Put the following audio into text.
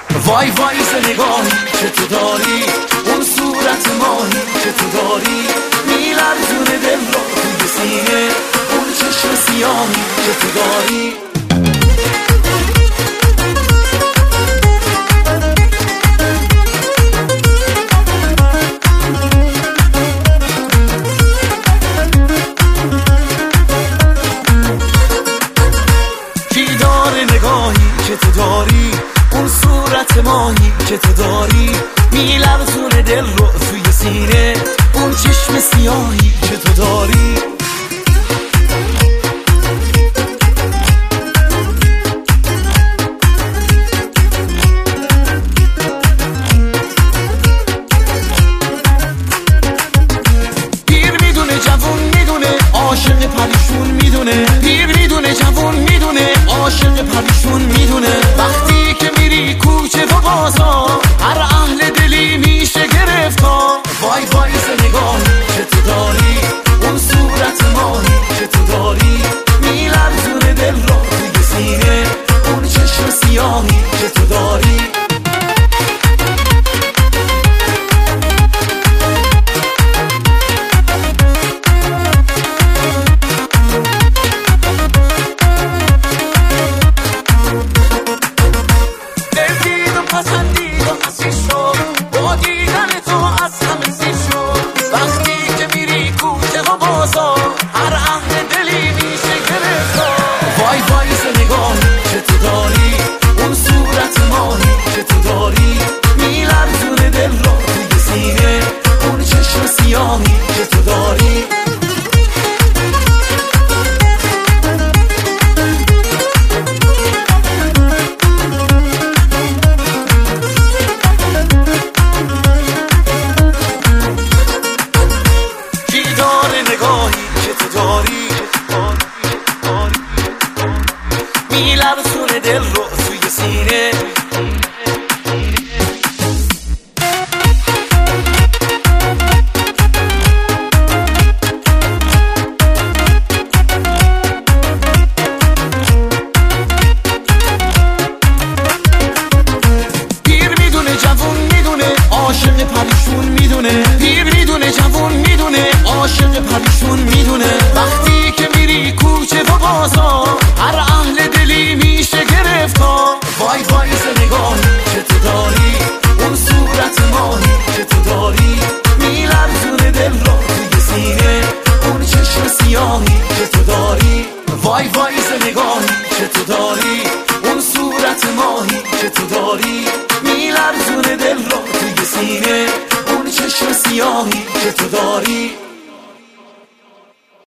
وای وای ز نگاهی که تو داری، اون صورت ماهی که تو داری، میلرزونه دل رو توی سینه، اون چشم سیاهی که تو داری. نگاهی که تو داری، اون صورت ماهی که تو داری، میلرزونه دل رو توی سینه، اون چشم سیاهی که تو داری. پیر میدونه جوون میدونه، عاشق پریشون میدونه، پیر میدونه جوون میدونه، عاشق پریشون میدونه. وقتی که میری کوچه و بازار، هر اهل دلی میشه گرفتار. وای وای ز نگاهی که تو داری، اون صورت ماهی که تو داری، میلرزونه دل رو توی سینه، اون چشم سیاهی که تو داری. پسندید و حسی شد با دیدن تو از همه سی شد. وقتی که میری کوچه و بازار، هر اهل دلی میشه گرفتار. وای وای ز نگاهی که تو داری، اون صورت ماهی که تو داری، میلرزونه دل رو توی سینه، اون چشم سیاهی که تو داری. نگاهی که تو داری، میلرزونه دل رو توی سینه. پیر میدونه جوون میدونه، عاشق پریشون میدونه، پیر میدونه جوون میدونه، عاشق پریشون میدونه. وقتی که میری کوچه و بازار، هر اهل دلی میشه گرفتار. وای وای ز نگاهی که تو داری، اون صورت ماهی که تو داری، میلرزونه دل رو توی سینه، اون چشم سیاهی که تو داری. وای وای ز نگاهی که تو داری، اون صورت ماهی که تو داری، میلرزونه دل رو توی سینه، اون چشم سیاهی که تو داری.